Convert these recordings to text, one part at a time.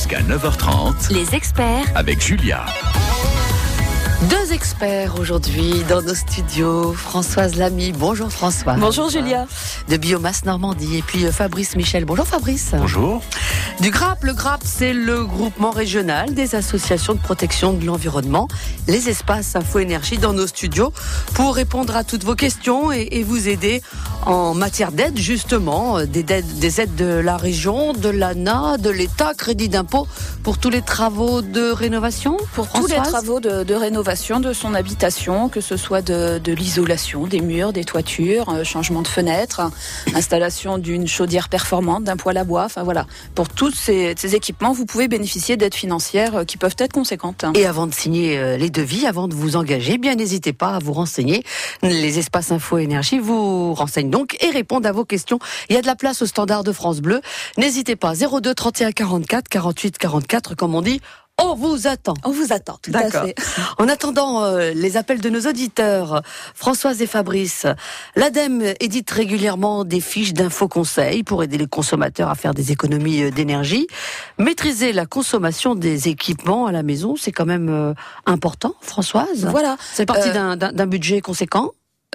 Jusqu'à 9h30. Les experts Avec Julia. Deux experts aujourd'hui dans nos studios. Françoise Lamy. Bonjour Françoise. Bonjour Julia. De Biomasse Normandie. Et puis Fabrice Michel. Bonjour Fabrice. Bonjour. Du GRAP. Le GRAP, c'est le groupement régional des associations de protection de l'environnement. Les espaces info-énergie dans nos studios pour répondre à toutes vos questions et vous aider en matière d'aide, justement, des aides de la région, de l'ANA, de l'État, crédit d'impôt pour tous les travaux de rénovation. Pour tous les travaux de rénovation de son habitation, que ce soit de l'isolation, des murs, des toitures, changement de fenêtres, installation d'une chaudière performante, d'un poêle à bois, enfin voilà. Pour tous ces équipements, vous pouvez bénéficier d'aides financières qui peuvent être conséquentes. Et avant de signer les devis, avant de vous engager, bien n'hésitez pas à vous renseigner. Les espaces info énergie vous renseignent donc et répondent à vos questions. Il y a de la place au standard de France Bleu. N'hésitez pas, 02 31 44 48 44, comme on dit. On vous attend. On vous attend, tout à fait. En attendant les appels de nos auditeurs, Françoise et Fabrice, l'ADEME édite régulièrement des fiches d'info-conseils pour aider les consommateurs à faire des économies d'énergie. Maîtriser la consommation des équipements à la maison, c'est quand même important, Françoise. Voilà. C'est parti d'un budget conséquent.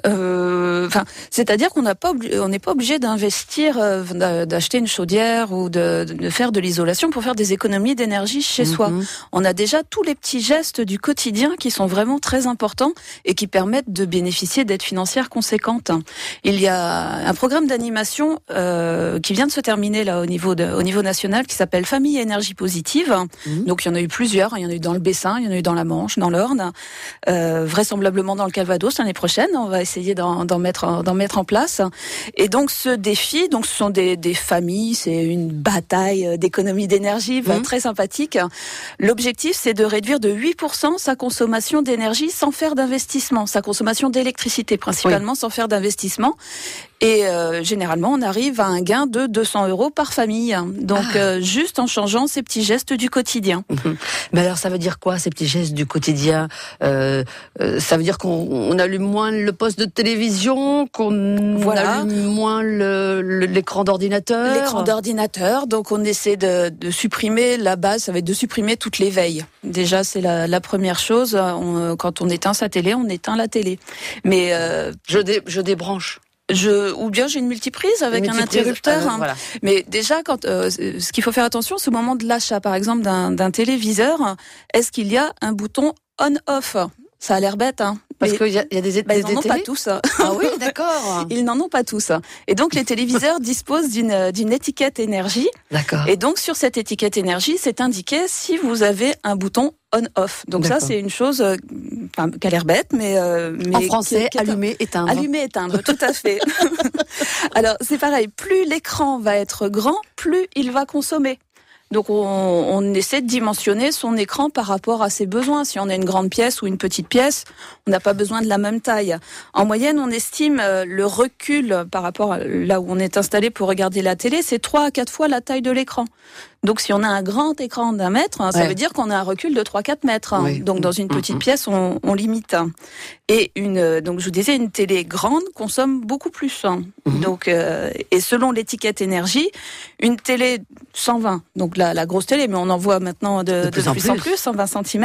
C'est-à-dire qu'on n'est pas obligé d'investir, d'acheter une chaudière ou de faire de l'isolation pour faire des économies d'énergie chez soi. On a déjà tous les petits gestes du quotidien qui sont vraiment très importants et qui permettent de bénéficier d'aides financières conséquentes. Il y a un programme d'animation qui vient de se terminer là au niveau national qui s'appelle Famille et énergie positive. Donc il y en a eu plusieurs, il y en a eu dans le Bessin, il y en a eu dans la Manche, dans l'Orne, vraisemblablement dans le Calvados l'année prochaine. On va essayer d'en mettre en place. Et donc ce défi, ce sont des familles, c'est une bataille d'économie d'énergie très sympathique. L'objectif, c'est de réduire de 8% sa consommation d'énergie sans faire d'investissement, sa consommation d'électricité principalement sans faire d'investissement. Et généralement, on arrive à un gain de 200 € par famille. Donc, juste en changeant ces petits gestes du quotidien. Mais alors, ça veut dire quoi, ces petits gestes du quotidien ? Ça veut dire qu'on allume moins le poste de télévision, qu'on allume moins l'écran d'ordinateur ? L'écran d'ordinateur. Donc, on essaie de supprimer, la base, ça va être de supprimer toutes les veilles. Déjà, c'est la première chose. Quand on éteint sa télé, on éteint la télé. Mais je débranche. Ou bien j'ai une multiprise avec un interrupteur. Voilà. Mais déjà, ce qu'il faut faire attention, c'est au moment de l'achat, par exemple, d'un téléviseur, est-ce qu'il y a un bouton on-off ? Ça a l'air bête, hein. Parce qu'il y a des ils n'en ont pas tous. Ah oui, d'accord. Ils n'en ont pas tous. Et donc, les téléviseurs disposent d'une étiquette énergie. D'accord. Et donc, sur cette étiquette énergie, c'est indiqué si vous avez un bouton on-off. Donc ça, c'est une chose qui a l'air bête, mais en français, allumer, éteindre. Allumer, éteindre, tout à fait. Alors, c'est pareil. Plus l'écran va être grand, plus il va consommer. Donc on essaie de dimensionner son écran par rapport à ses besoins. Si on a une grande pièce ou une petite pièce, on n'a pas besoin de la même taille. En moyenne, on estime le recul par rapport à là où on est installé pour regarder la télé, c'est 3 à 4 fois la taille de l'écran. Donc si on a un grand écran d'1 mètre, ça veut dire qu'on a un recul de 3-4 mètres. Oui. Donc dans une petite pièce, on limite. Et donc je vous disais, une télé grande consomme beaucoup plus. Donc et selon l'étiquette énergie, une télé 120, donc la grosse télé, mais on en voit maintenant de plus en plus, 120 cm.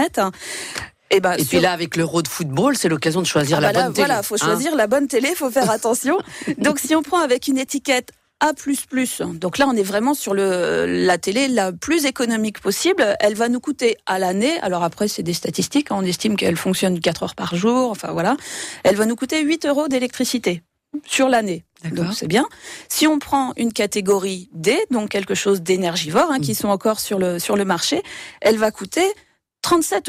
Et puis là, avec l'Euro de football, c'est l'occasion de choisir la bonne télé. Voilà, faut choisir la bonne télé, faut faire attention. Donc si on prend avec une étiquette A++, donc là on est vraiment sur la télé la plus économique possible, elle va nous coûter à l'année, alors après c'est des statistiques, on estime qu'elle fonctionne 4 heures par jour, enfin voilà, elle va nous coûter 8 € d'électricité sur l'année. Donc c'est bien. Si on prend une catégorie D, donc quelque chose d'énergivore, qui sont encore sur le marché, elle va coûter 37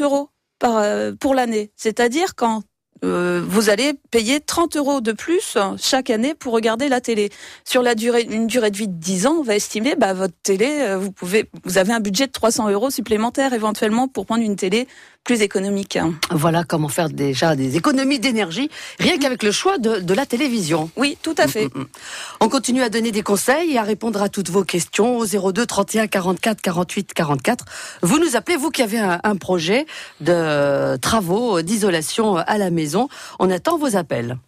€ pour l'année. C'est-à-dire quand vous allez payer 30 € de plus chaque année pour regarder la télé. Sur une durée de vie de 10 ans, on va estimer, votre télé, vous avez un budget de 300 € supplémentaires éventuellement pour prendre une télé plus économique. Voilà comment faire déjà des économies d'énergie, rien qu'avec le choix de la télévision. Oui, tout à fait. On continue à donner des conseils et à répondre à toutes vos questions au 02 31 44 48 44. Vous nous appelez, vous qui avez un projet de travaux d'isolation à la maison. On attend vos appels.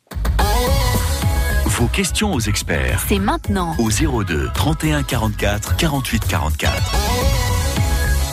Vos questions aux experts. C'est maintenant. Au 02 31 44 48 44.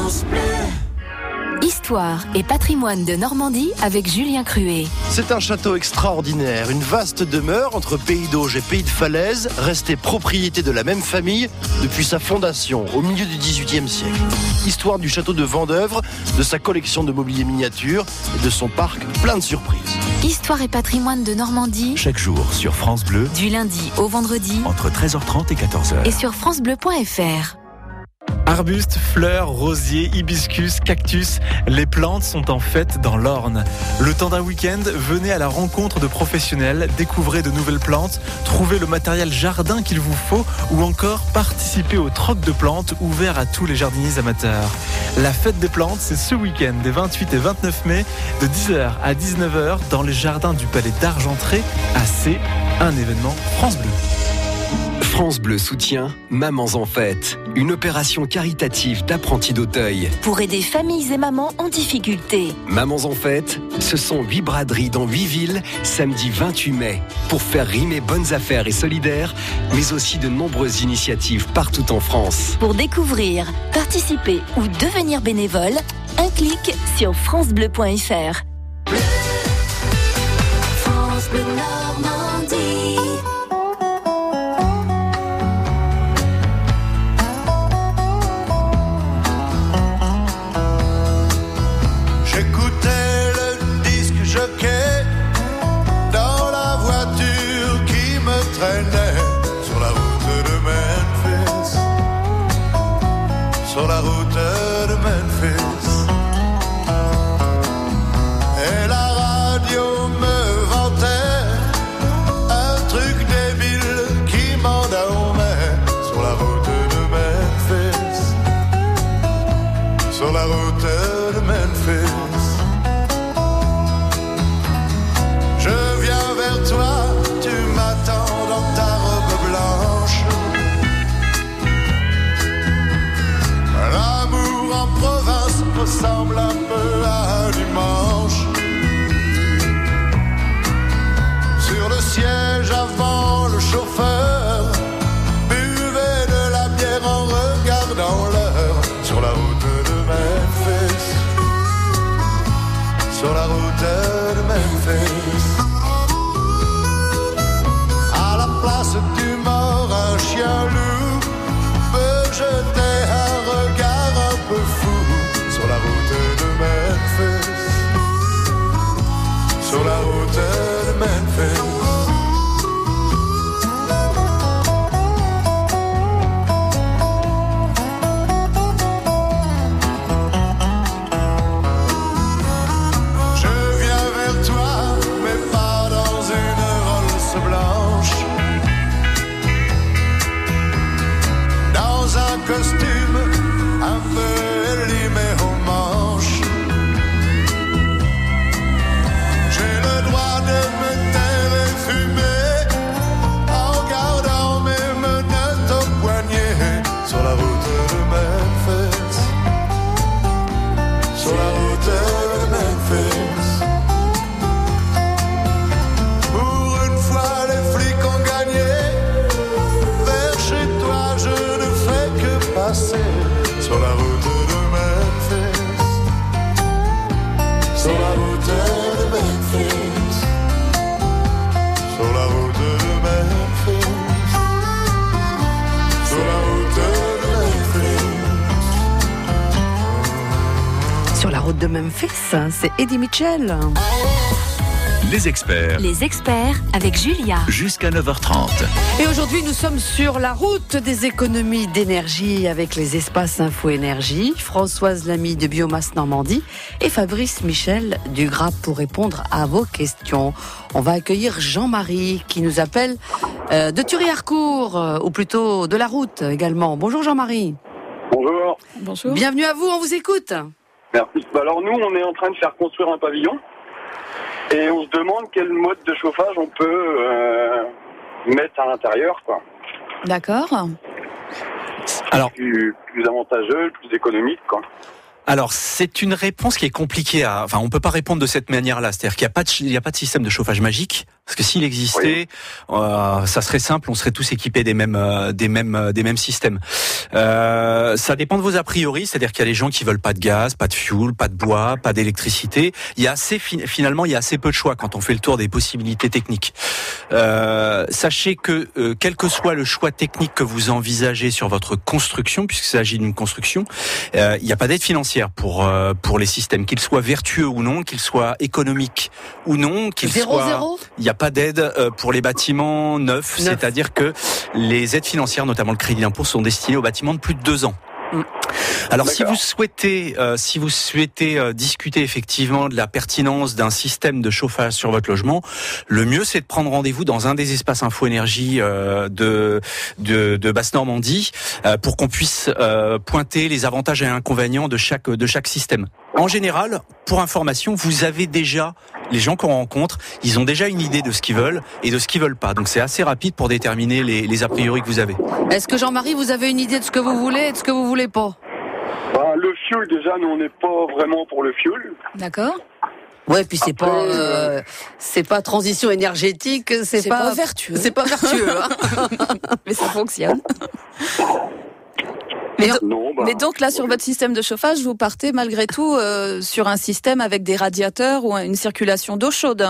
Histoire et patrimoine de Normandie avec Julien Cruet. C'est un château extraordinaire, une vaste demeure entre pays d'Auge et pays de Falaise, restée propriété de la même famille depuis sa fondation au milieu du XVIIIe siècle. Histoire du château de Vendeuvre, de sa collection de mobilier miniature et de son parc plein de surprises. Histoire et patrimoine de Normandie, Chaque jour sur France Bleu, du lundi au vendredi entre 13h30 et 14h. et sur francebleu.fr. Arbustes, fleurs, rosiers, hibiscus, cactus, les plantes sont en fête dans l'Orne. Le temps d'un week-end, venez à la rencontre de professionnels, découvrez de nouvelles plantes, trouvez le matériel jardin qu'il vous faut ou encore participez au troc de plantes ouvert à tous les jardiniers amateurs. La fête des plantes, c'est ce week-end des 28 et 29 mai de 10h à 19h dans les jardins du Palais d'Argentré à C, un événement France Bleu. France Bleu soutient Mamans en fête, une opération caritative d'apprentis d'Auteuil. Pour aider familles et mamans en difficulté. Mamans en fête, ce sont 8 braderies dans 8 villes, samedi 28 mai, pour faire rimer bonnes affaires et solidaires, mais aussi de nombreuses initiatives partout en France. Pour découvrir, participer ou devenir bénévole, un clic sur francebleu.fr. France Bleu Normandie. J'écoutais le disque jockey dans la voiture qui me traînait sur la route de Memphis, sur la route de Memphis. Et la radio me vantait un truc débile qui m'endormait sur la route de Memphis, sur la route de Memphis. Je viens vers toi, tu m'attends dans ta robe blanche. L'amour en province ressemble un peu à un dimanche. Sur le siège avant, le chauffeur buvait de la bière en regardant l'heure. Sur la route de Memphis, sur la route de Memphis. À la place du mort, un chien loup peut jeter un regard un peu fou. Sur la route de Memphis, sur la route de Memphis. Je viens vers toi, mais pas dans une Rolls blanche. Dans un costume un peu élimé aux manches. J'ai le droit de me taire et fumer en gardant mes menottes au poignet. Sur la route de Memphis, sur la route de Memphis. Pour une fois les flics ont gagné. Vers chez toi je ne fais que passer. Sur la route de Memphis, sur la route de Memphis, sur la route de Memphis, sur la route de Memphis. Sur la route de Memphis, c'est Eddie Mitchell. Les experts, Les experts avec Julia. jusqu'à 9h30. Et aujourd'hui, nous sommes sur la route des économies d'énergie avec les espaces Info Énergie, Françoise Lamy de Biomasse Normandie et Fabrice Michel du GRAP pour répondre à vos questions. On va accueillir Jean-Marie qui nous appelle de Thury-Harcourt, ou plutôt de la route également. Bonjour Jean-Marie. Bonjour, Bonjour. Bienvenue à vous, on vous écoute. merci. Alors nous, on est en train de faire construire un pavillon et on se demande quel mode de chauffage on peut mettre à l'intérieur, quoi. D'accord. Alors, Plus avantageux, plus économique, quoi. Alors, c'est une réponse qui est compliquée à... Enfin, on peut pas répondre de cette manière-là. C'est-à-dire qu'il n'y a pas de système de chauffage magique. Parce que s'il existait, ça serait simple, on serait tous équipés des mêmes systèmes. Ça dépend de vos a priori, c'est-à-dire qu'il y a des gens qui veulent pas de gaz, pas de fuel, pas de bois, pas d'électricité. Il y a finalement assez peu de choix quand on fait le tour des possibilités techniques. Sachez que quel que soit le choix technique que vous envisagez sur votre construction, puisqu'il s'agit d'une construction, il n'y a pas d'aide financière pour les systèmes, qu'ils soient vertueux ou non, qu'ils soient économiques ou non, qu'ils soient... Il n'y a pas d'aide pour les bâtiments neufs, c'est-à-dire que les aides financières, notamment le crédit d'impôt, sont destinées aux bâtiments de plus de 2 ans. Alors, si vous souhaitez discuter effectivement de la pertinence d'un système de chauffage sur votre logement, le mieux c'est de prendre rendez-vous dans un des espaces Info Énergie de Basse-Normandie pour qu'on puisse pointer les avantages et inconvénients de chaque système. En général, pour information, vous avez déjà les gens qu'on rencontre, ils ont déjà une idée de ce qu'ils veulent et de ce qu'ils veulent pas. Donc c'est assez rapide pour déterminer les a priori que vous avez. Est-ce que Jean-Marie, vous avez une idée de ce que vous voulez et de ce que vous voulez pas? Le fuel, déjà, nous, on n'est pas vraiment pour le fuel. D'accord. Ouais, puis c'est pas transition énergétique, c'est pas vertueux. C'est pas vertueux, hein. Mais ça fonctionne. Mais donc là, sur votre système de chauffage, vous partez malgré tout sur un système avec des radiateurs ou une circulation d'eau chaude.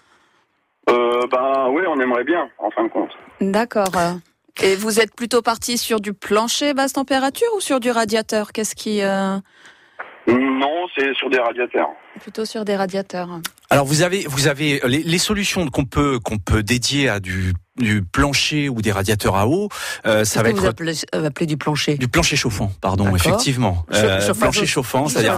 Oui, on aimerait bien, en fin de compte. D'accord. Et vous êtes plutôt parti sur du plancher basse température ou sur du radiateur? Qu'est-ce qui... Non, c'est sur des radiateurs. Plutôt sur des radiateurs. Alors vous avez les solutions qu'on peut dédier à du plancher ou des radiateurs à eau, ça va être... Vous appelez du plancher? Du plancher chauffant, pardon, d'accord. Effectivement. Plancher chauffant, c'est-à-dire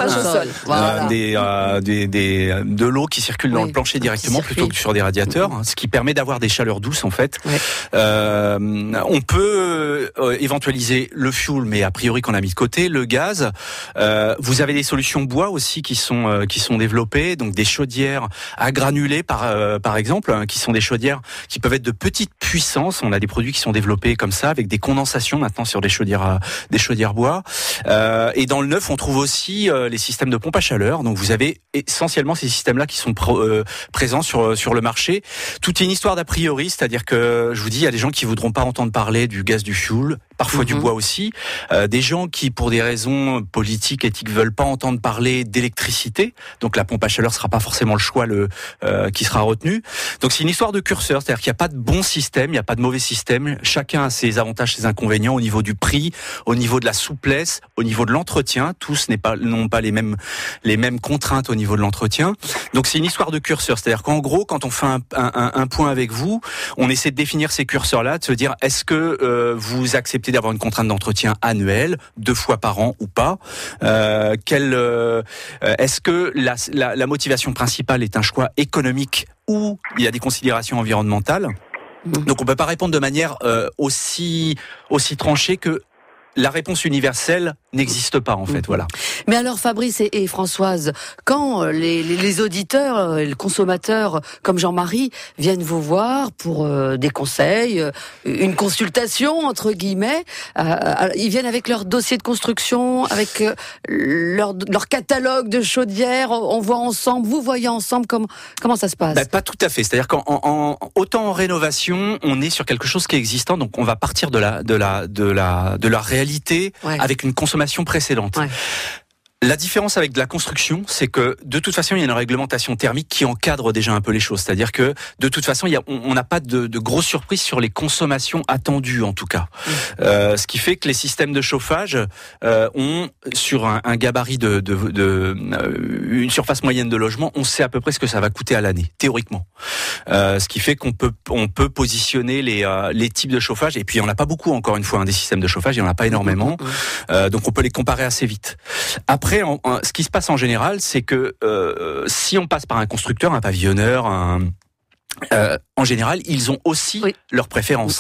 de l'eau qui circule dans le plancher directement plutôt que sur des radiateurs, ce qui permet d'avoir des chaleurs douces en fait. Ouais. On peut éventualiser le fuel, mais a priori qu'on a mis de côté, le gaz. Vous avez des solutions bois aussi qui sont développées, donc des chaudières à granulés par exemple, qui sont des chaudières qui peuvent être de petite puissance. On a des produits qui sont développés comme ça, avec des condensations maintenant sur des chaudières bois. Et dans le neuf, on trouve aussi les systèmes de pompe à chaleur. Donc vous avez essentiellement ces systèmes-là qui sont présents sur le marché. Tout est une histoire d'a priori, c'est-à-dire que je vous dis, il y a des gens qui voudront pas entendre parler du gaz, du fuel, parfois du bois aussi. Des gens qui, pour des raisons politiques, éthiques, veulent pas entendre parler d'électricité. Donc la pompe à chaleur sera pas forcément le choix qui sera retenu. Donc c'est une histoire de curseur, c'est-à-dire qu'il n'y a pas de bon système, il n'y a pas de mauvais système. Chacun a ses avantages, ses inconvénients au niveau du prix, au niveau de la souplesse, au niveau de l'entretien. Tous n'ont pas les mêmes contraintes au niveau de l'entretien. Donc c'est une histoire de curseur, c'est-à-dire qu'en gros, quand on fait un point avec vous, on essaie de définir ces curseurs-là, de se dire est-ce que vous acceptez d'avoir une contrainte d'entretien annuelle, 2 fois par an ou pas? Est-ce que la motivation principale est un choix économique ou il y a des considérations environnementales? Donc on peut pas répondre de manière aussi tranchée que la réponse universelle n'existe pas en fait, voilà. Mais alors Fabrice et Françoise, quand les auditeurs, les consommateurs comme Jean-Marie viennent vous voir pour des conseils, une consultation entre guillemets, ils viennent avec leur dossier de construction, avec leur catalogue de chaudières, on voit ensemble, vous voyez ensemble comment ça se passe? Pas tout à fait, c'est-à-dire autant en rénovation, on est sur quelque chose qui est existant, donc on va partir de la réalité avec une consommation précédente. Ouais. La différence avec de la construction, c'est que de toute façon, il y a une réglementation thermique qui encadre déjà un peu les choses. C'est-à-dire que de toute façon, on n'a pas de grosses surprises sur les consommations attendues, en tout cas. Ce qui fait que les systèmes de chauffage ont, sur un gabarit une surface moyenne de logement, on sait à peu près ce que ça va coûter à l'année, théoriquement. Ce qui fait qu'on peut positionner les types de chauffage. Et puis, il n'y en a pas beaucoup, encore une fois, des systèmes de chauffage, il n'y en a pas énormément. Donc, on peut les comparer assez vite. Après, ce qui se passe en général, c'est que si on passe par un constructeur, un pavillonneur, en général, ils ont aussi leurs préférences.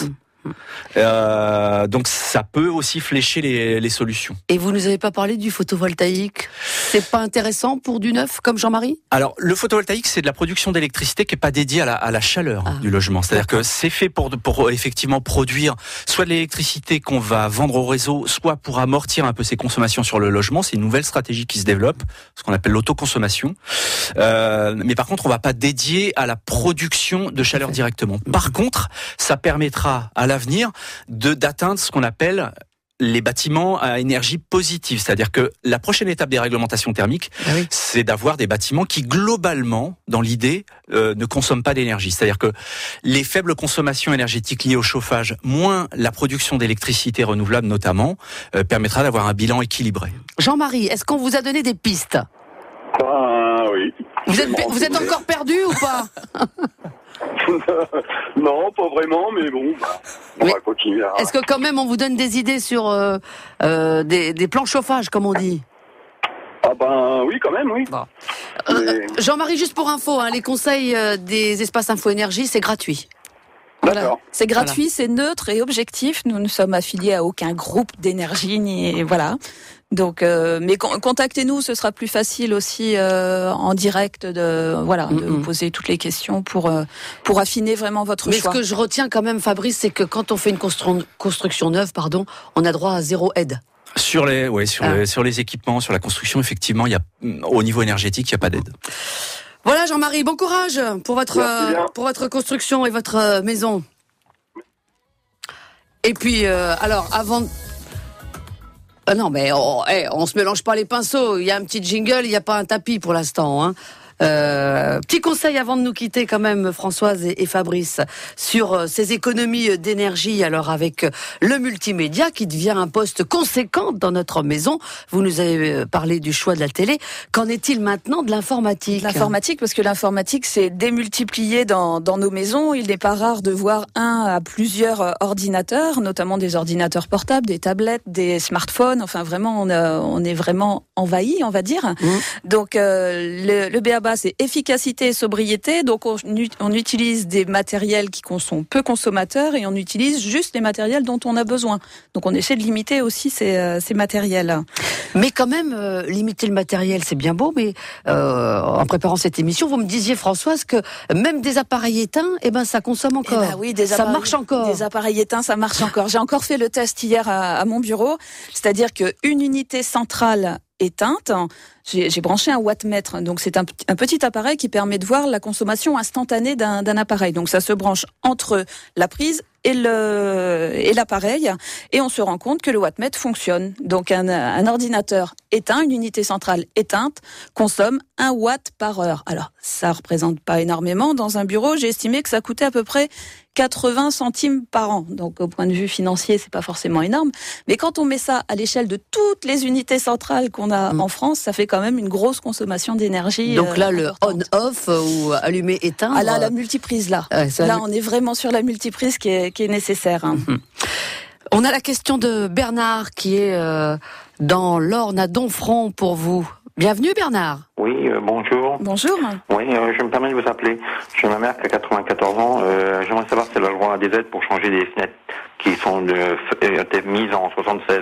Donc ça peut aussi flécher les solutions. Et vous nous avez pas parlé du photovoltaïque? C'est pas intéressant pour du neuf comme Jean-Marie? Alors le photovoltaïque, c'est de la production d'électricité qui est pas dédiée à la chaleur du logement. C'est-à-dire que c'est fait pour effectivement produire soit de l'électricité qu'on va vendre au réseau, soit pour amortir un peu ses consommations sur le logement. C'est une nouvelle stratégie qui se développe, ce qu'on appelle l'autoconsommation. Mais par contre, on va pas dédier à la production de chaleur directement. Par contre, ça permettra à l'avenir d'atteindre ce qu'on appelle les bâtiments à énergie positive. C'est-à-dire que la prochaine étape des réglementations thermiques, c'est d'avoir des bâtiments qui, globalement, dans l'idée, ne consomment pas d'énergie. C'est-à-dire que les faibles consommations énergétiques liées au chauffage, moins la production d'électricité renouvelable notamment, permettra d'avoir un bilan équilibré. Jean-Marie, est-ce qu'on vous a donné des pistes? Oui. Vous êtes encore perdu ou pas? Non, pas vraiment, mais bon, on va continuer. Est-ce que quand même on vous donne des idées sur des plans chauffage, comme on dit? Oui, quand même, oui. Bon. Jean-Marie, juste pour info, les conseils des espaces Info Énergie, c'est gratuit. Voilà. C'est gratuit, c'est neutre et objectif. Nous ne sommes affiliés à aucun groupe d'énergie, voilà. Donc, mais contactez-nous, ce sera plus facile aussi en direct de vous poser toutes les questions pour affiner vraiment votre choix. Mais ce que je retiens quand même, Fabrice, c'est que quand on fait une construction neuve, on a droit à 0 aide. Sur les équipements, sur la construction, effectivement, au niveau énergétique, il n'y a pas d'aide. Voilà, Jean-Marie, bon courage pour votre construction et votre maison. Et puis, alors, avant... non, mais on se mélange pas les pinceaux. Il y a un petit jingle, il n'y a pas un tapis pour l'instant. Petit conseil avant de nous quitter quand même, Françoise et Fabrice, sur ces économies d'énergie. Alors avec le multimédia qui devient un poste conséquent dans notre maison, vous nous avez parlé du choix de la télé. Qu'en est-il maintenant de l'informatique? L'informatique, parce que l'informatique s'est démultipliée dans nos maisons. Il n'est pas rare de voir un à plusieurs ordinateurs, notamment des ordinateurs portables, des tablettes, des smartphones. Enfin vraiment, on est vraiment envahi, on va dire. Donc le BABA, c'est efficacité et sobriété. Donc on utilise des matériels qui sont peu consommateurs et on utilise juste les matériels dont on a besoin. Donc on essaie de limiter aussi ces matériels. Mais quand même, limiter le matériel, c'est bien beau, mais en préparant cette émission, vous me disiez, Françoise, que même des appareils éteints, ça consomme encore. Oui, ça marche encore. Des appareils éteints, ça marche encore. J'ai encore fait le test hier à mon bureau. C'est-à-dire qu'une unité centrale éteinte, j'ai branché un wattmètre. Donc c'est un petit appareil qui permet de voir la consommation instantanée d'un appareil. Donc ça se branche entre la prise et l'appareil, et on se rend compte que le wattmètre fonctionne. Donc un ordinateur éteint, une unité centrale éteinte, consomme 1 watt par heure. Alors ça représente pas énormément. Dans un bureau, j'ai estimé que ça coûtait à peu près 80 centimes par an. Donc au point de vue financier, c'est pas forcément énorme. Mais quand on met ça à l'échelle de toutes les unités centrales qu'on a en France, ça fait quand même une grosse consommation d'énergie. Donc là, le on-off ou allumer éteindre. Ah là, la multiprise là. Là, on est vraiment sur la multiprise qui est nécessaire. On a la question de Bernard qui est dans l'Orne à Domfront pour vous. Bienvenue Bernard. Oui, bonjour. Bonjour. Oui, je me permets de vous appeler. J'ai ma mère qui a 94 ans. J'aimerais savoir si elle a le droit à des aides pour changer des fenêtres qui sont mises en 76.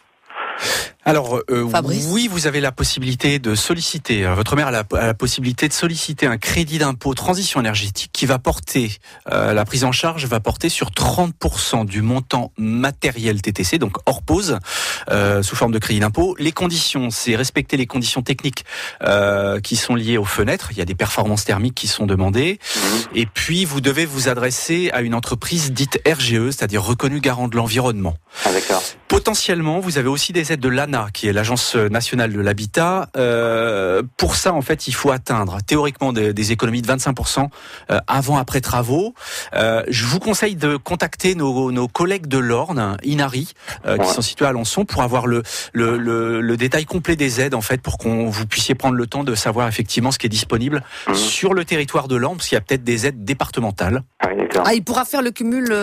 Alors oui, vous avez la possibilité de solliciter, votre mère a la possibilité de solliciter un crédit d'impôt transition énergétique qui va porter, la prise en charge va porter sur 30% du montant matériel TTC, donc hors pause, sous forme de crédit d'impôt. Les conditions, c'est respecter les conditions techniques qui sont liées aux fenêtres. Il y a des performances thermiques qui sont demandées. Et puis vous devez vous adresser à une entreprise dite RGE, c'est-à-dire reconnue garant de l'environnement. Ah, d'accord. Potentiellement, vous avez aussi des aides de l'ANA, qui est l'Agence nationale de l'habitat. Pour ça, en fait, il faut atteindre théoriquement des économies de 25% avant-après travaux. Je vous conseille de contacter nos collègues de l'Orne, Inari, qui sont situés à Alençon, pour avoir le détail complet des aides, en fait, pour qu'on vous puissiez prendre le temps de savoir effectivement ce qui est disponible sur le territoire de l'Orne, parce qu'il y a peut-être des aides départementales. Il pourra faire le cumul.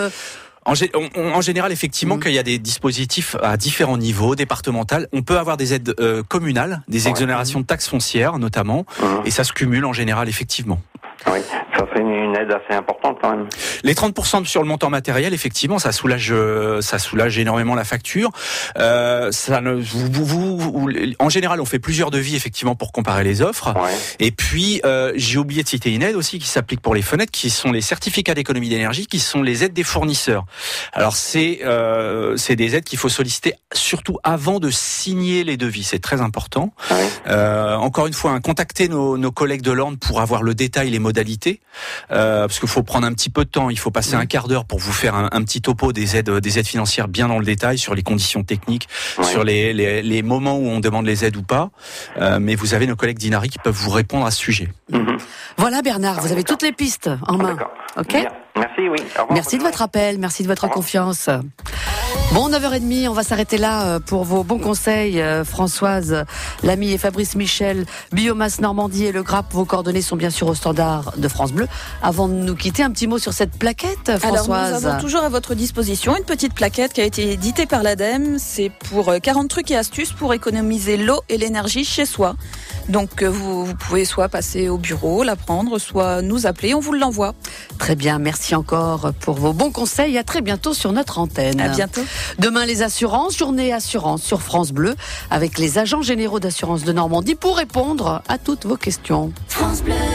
En général, effectivement, qu'il y a des dispositifs à différents niveaux, départemental. On peut avoir des aides communales, des exonérations de taxes foncières, notamment, et ça se cumule en général, effectivement. Oui. Ça fait une aide assez importante quand même. Les 30% sur le montant matériel, effectivement, ça soulage énormément la facture. En général, on fait plusieurs devis effectivement pour comparer les offres. Ouais. Et puis, j'ai oublié de citer une aide aussi qui s'applique pour les fenêtres, qui sont les certificats d'économie d'énergie, qui sont les aides des fournisseurs. Alors c'est des aides qu'il faut solliciter surtout avant de signer les devis. C'est très important. Ouais. Encore une fois, contactez nos collègues de l'Orne pour avoir le détail, les modalités. Parce qu'il faut prendre un petit peu de temps, il faut passer un quart d'heure pour vous faire un petit topo des aides financières bien dans le détail, sur les conditions techniques, sur les moments où on demande les aides ou pas. Mais vous avez nos collègues d'Inari qui peuvent vous répondre à ce sujet. Voilà Bernard, vous avez toutes les pistes en main. D'accord. Ok. Bien. Merci, oui. Au revoir. Merci de votre appel, merci de votre confiance. Bon, 9h30, on va s'arrêter là pour vos bons conseils. Françoise Lamy et Fabrice Michel, Biomasse Normandie et le Grappe, vos coordonnées sont bien sûr au standard de France Bleu. Avant de nous quitter, un petit mot sur cette plaquette, Françoise. Alors, nous avons toujours à votre disposition une petite plaquette qui a été éditée par l'ADEME. C'est pour 40 trucs et astuces pour économiser l'eau et l'énergie chez soi. Donc, vous pouvez soit passer au bureau, la prendre, soit nous appeler, on vous l'envoie. Très bien, merci encore pour vos bons conseils. À très bientôt sur notre antenne. À bientôt. Demain, les assurances, journée assurance sur France Bleu, avec les agents généraux d'assurance de Normandie pour répondre à toutes vos questions. France Bleu.